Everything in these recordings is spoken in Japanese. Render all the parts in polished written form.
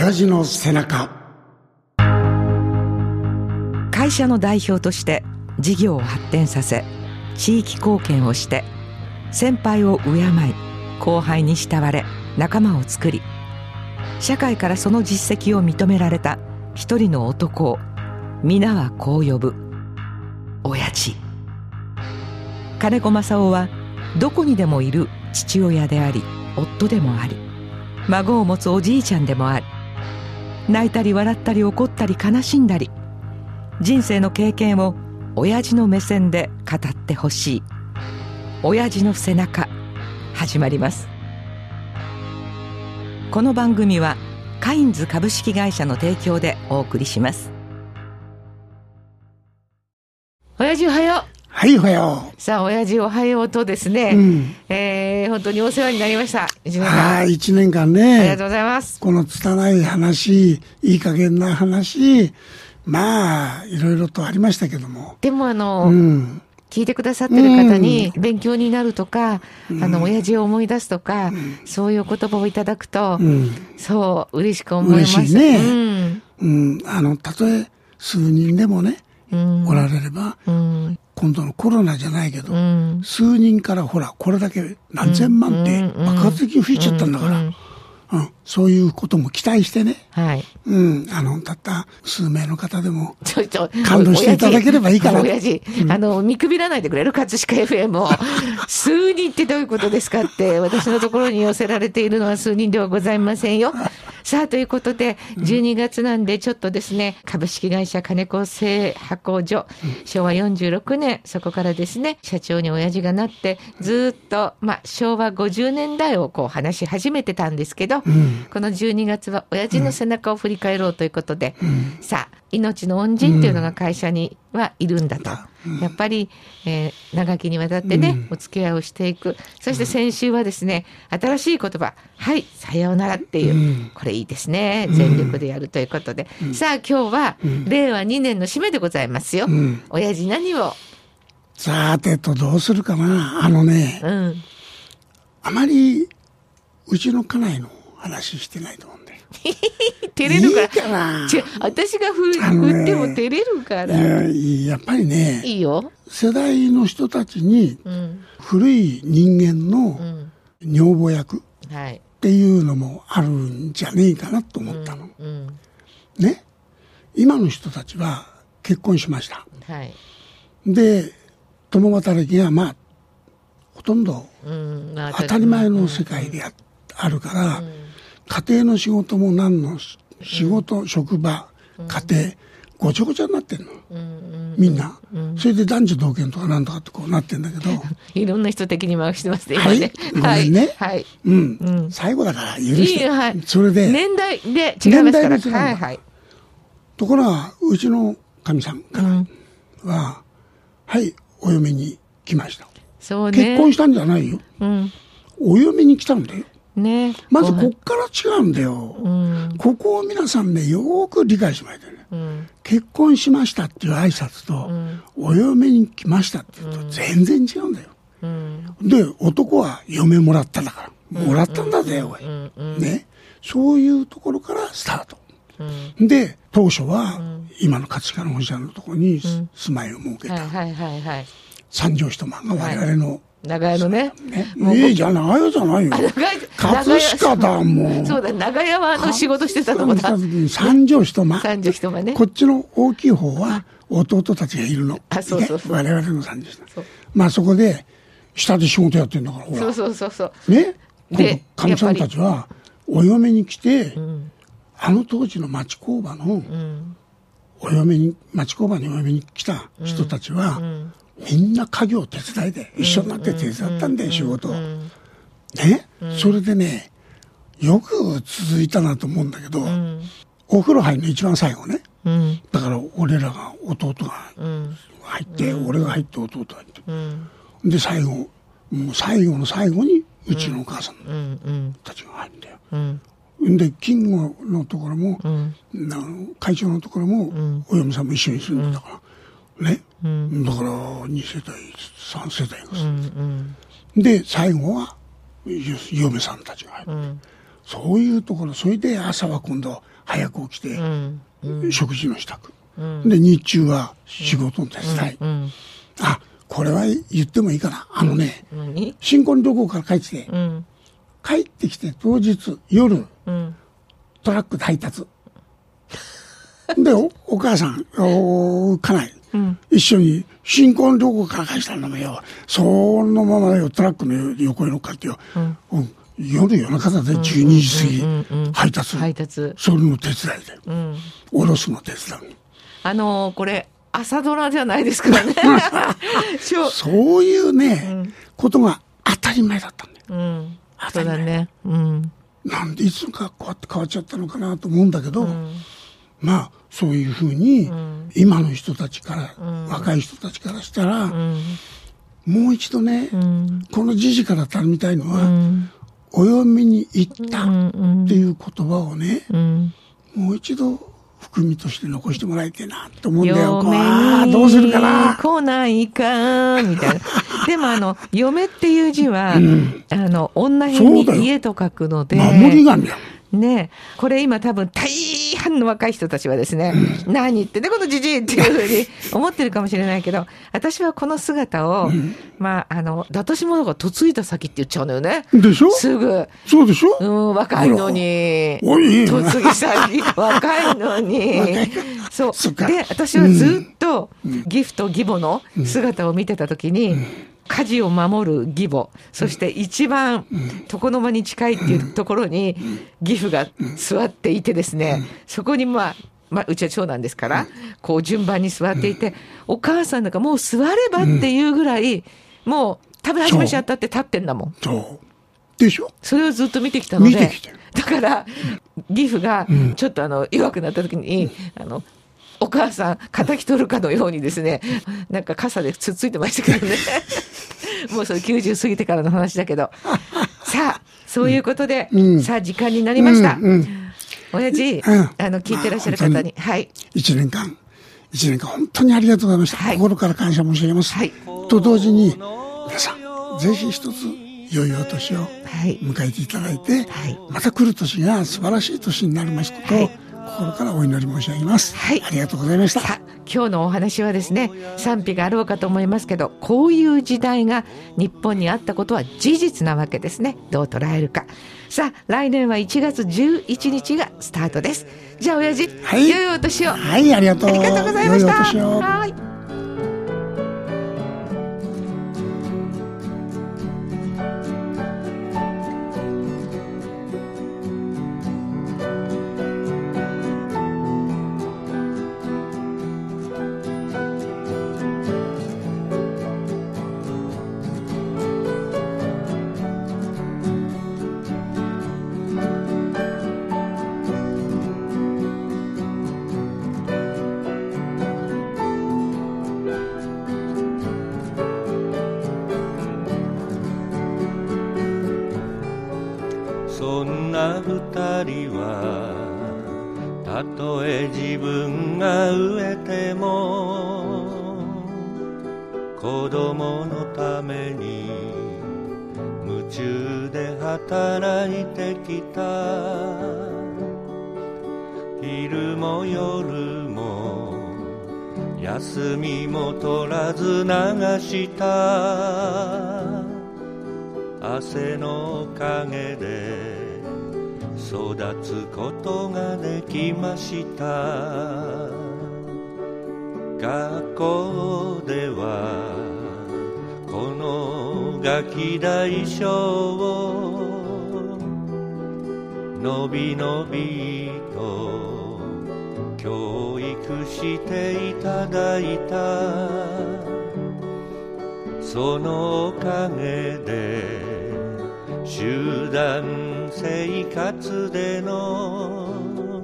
親父の背中。 会社の代表として事業を発展させ、地域貢献をして、先輩を敬い、後輩に慕われ仲間を作り、社会からその実績を認められた一人の男を皆はこう呼ぶ、親父。金子正夫はどこにでもいる父親であり、夫でもあり、孫を持つおじいちゃんでもあり、泣いたり笑ったり怒ったり悲しんだり、人生の経験を親父の目線で語ってほしい。親父の背中、始まります。この番組はカインズ株式会社の提供でお送りします。親父おはよう。 はい、おはよう。 さあ、親父おはようとですね、本当にお世話になりました。1年間。 1年間ね。 ありがとうございます。 この拙い話、いい加減な話、まあいろいろとありましたけども。 でも聞いてくださってる方に勉強になるとか、親父を思い出すとか、そういう言葉をいただくと、そう嬉しく思います。 嬉しいね。たとえ数人でもね、おられれば、今度のコロナじゃないけど、数人からほらこれだけ何千万って爆発的に増えちゃったんだから、そういうことも期待してね、 はい、 たった数名の方でも感動していただければいいかな。 親父、見くびらないでくれる、葛飾 FM を。数人ってどういうことですかって、私のところに寄せられているのは数人ではございませんよ。さあ、ということで、12月なんでちょっとですね、株式会社金子製加工所、昭和46年、そこからですね、社長に親父がなって、ずっと、昭和50年代をこう話し始めてたんですけど、この12月は親父の背中を振り返ろうということで、さあ、命の恩人っていうのが会社にはいるんだと。やっぱり、長きにわたってね、お付き合いをしていく。そして先週はですね、新しい言葉、はい、さようならっていう、これいいですね。全力でやるということで。さあ、今日は、令和2年の締めでございますよ。親父何を。 さてと、どうするかな。あまり、うちの家内の話してないと思うんだよ。 照れるから。 いいかな。 違う、私が振っても照れるから。 やっぱりね、 いいよ。 世代の人たちに、古い人間の女房役っていうのもあるんじゃねえかなと思ったの。ね。今の人たちは結婚しました。 はい、 で、共働きがほとんど当たり前の世界であるから、家庭の仕事も何の仕事、職場、家庭、ごちゃごちゃになってんの。みんな。それで男女同権とかなんとかってこうなってんだけど。 いろんな人的に回してますね、 今ね。ごめんね。 はい。 最後だから許して。それで。 年代で違いますから。はい。 ところが、うちのかみさんからは、はい、お嫁に来ました。 そうね。 結婚したんじゃないよ。お嫁に来たんだよ。 ね、 まずこっから違うんだよ、ここを皆さんねよーく理解してもらいたいね、結婚しましたっていう挨拶と、お嫁に来ましたっていうと全然違うんだよ、で男は嫁もらったんだから、もらったんだぜおい、ね、そういうところからスタート、で当初は、今の葛飾の本社のところに住まいを設けた、三畳一間が我々の、 長屋のね。 じゃあ長屋じゃないよ。葛飾だもん。 そうだ、長屋は仕事してたとこだ。 三畳一間。 三畳一間ね。 こっちの大きい方は弟たちがいるの。 そう。 我々の三畳一間。そこで、下で仕事やってるんだから、ほら。 そう。 ね。で、かみさんたちは、お嫁に来て、あの当時の町工場の、町工場にお嫁に来た人たちは、みんな家業手伝いで一緒になって手伝ったんだよ、仕事を。ね、それでね、よく続いたなと思うんだけど、お風呂入るの一番最後ね。だから俺らが、弟が入って、俺が入って弟が入って。で、最後、もう最後の最後にうちのお母さんたちが入るんだよ。で、金吾のところも、会長のところも、お嫁さんも一緒に住んでたから。ね、だから2世代3世代が住んで、で最後は嫁さんたちが入って、そういうところ、それで朝は今度早く起きて、食事の支度、 で日中は仕事の手伝い、あ、これは言ってもいいかな。新婚旅行から帰ってきて当日夜、トラックで配達で お母さん家内、一緒に新婚旅行から帰したんだもんよ。そのままよトラックの横に乗っかってよ、夜中だで12時過ぎ、配達それの手伝いで、おろすの手伝う。これ朝ドラじゃないですからねそういうね、ことが当たり前だったんだよ、当たり前。 そうだね、 なんでいつかこうやって変わっちゃったのかなと思うんだけど、まあそういうふうに、今の人たちから、若い人たちからしたら、もう一度ね、この時事から頼みたいのは、お嫁に行ったっていう言葉をね、もう一度含みとして残してもらいたいなと思うんだよ。どうするかな。 来ないかみたいな。でも嫁っていう字は、女編に家と書くので、 守り神やね、これ今多分大半の若い人たちはですね、何言ってねこのじじいっていうふうに思ってるかもしれないけど、私はこの姿を、私も嫁いだ先って言っちゃうのよね。 でしょ。 すぐ。 そうでしょ。 若いのに。嫁ぎ先若いのに。そう。で、私はずっとギフト義母の姿を見てたときに、家事を守る義母、そして一番床の間に近いっていうところに義父が座っていてですね、そこにうちは長男ですからこう順番に座っていて、お母さんなんかもう座ればっていうぐらいもう食べ始めちゃったって立ってんだもん。 そうでしょ。 それをずっと見てきたので、だから義父がちょっと弱くなった時にお母さん敵取るかのようにですね、なんか傘でつっついてましたけどねもうそれ90過ぎてからの話だけどさあそういうことで、さあ時間になりました、親父、聞いてらっしゃる方に、 1年間本当にありがとうございました、心から感謝申し上げます、と同時に皆さんぜひ一つ良いお年を迎えていただいて、また来る年が素晴らしい年になりますことを、心からお祈り申し上げます、ありがとうございました。 今日のお話はですね、賛否があろうかと思いますけど、こういう時代が日本にあったことは事実なわけですね。どう捉えるか。さあ来年は1月11日がスタートです。じゃあ親父、良いお年を。 ありがとうございました。 良いお年を。 そんな二人はたとえ自分が飢えても子供のために夢中で働いてきた。昼も夜も休みも取らず流した汗のおかげで育つことができました。学校ではこのガキ大将をのびのびと教育していただいた。そのおかげで集団生活での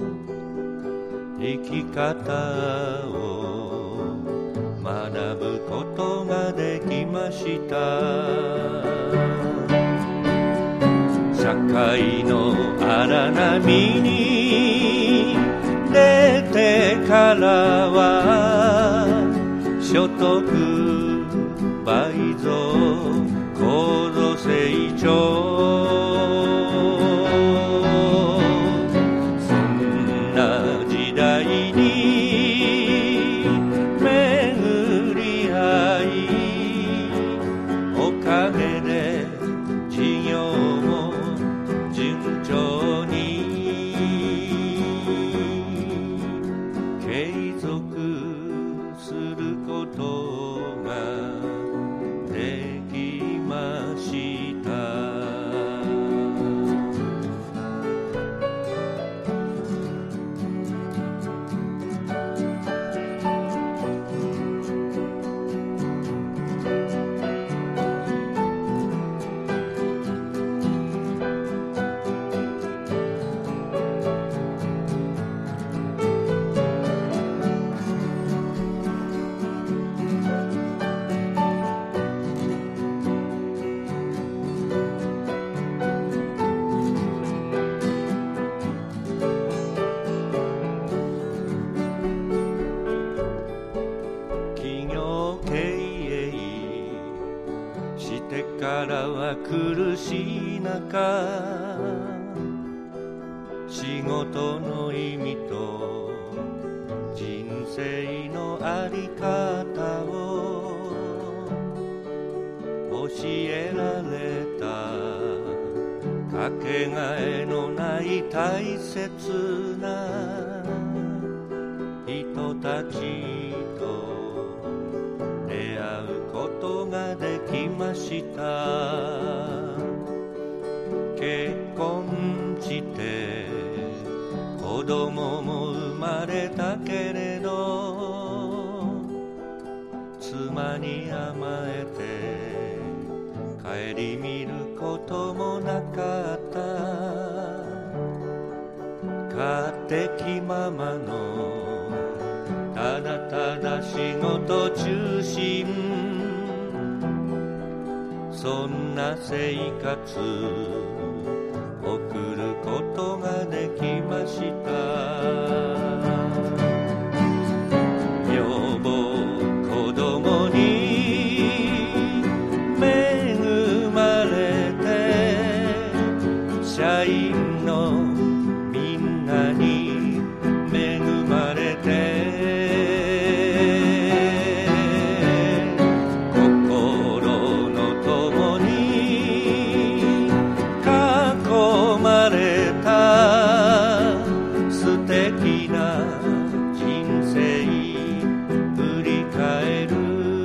生き方を学ぶことができました。社会の荒波に出てからは所得倍増高度成長、そんな苦しい中、仕事の意味と人生のあり方を教えられた、かけがえのない大切な人たちと出会うことができました。結婚して子供も生まれたけれど、妻に甘えて顧みることもなかった。勝手気ままのただただ仕事中心、そんな生活送ることができました。女房子供に恵まれて、社員のみんなに恵まれて、心の友に囲まれた素敵な人生振り返る。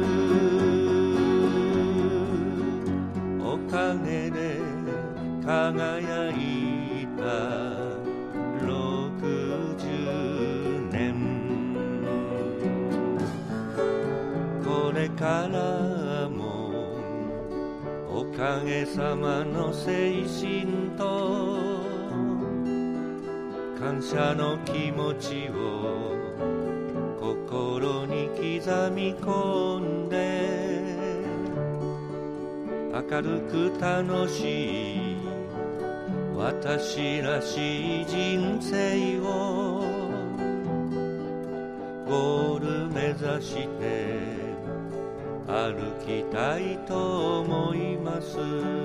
おかげで輝いた60年、これからもおかげさまの精神と感謝の気持ちを心に刻み込んで、明るく楽しい私らしい人生をゴール目指して歩きたいと思います。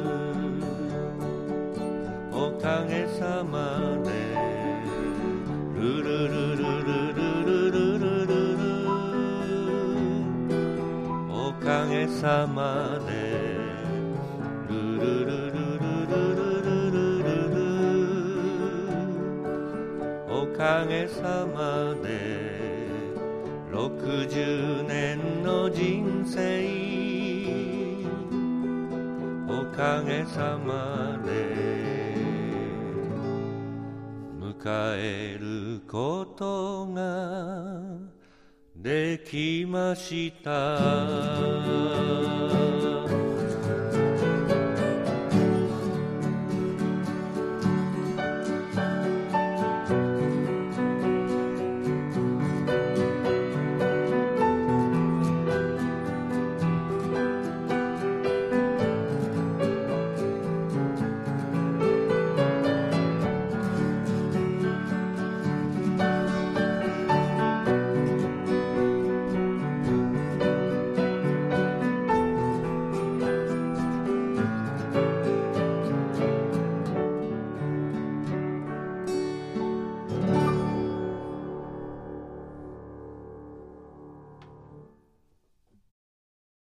おかげさまでルルルルルルルルルルル、おかげさまでルルルルルルルルルル、おかげさまで60年の人生、おかげさまで迎えることができました。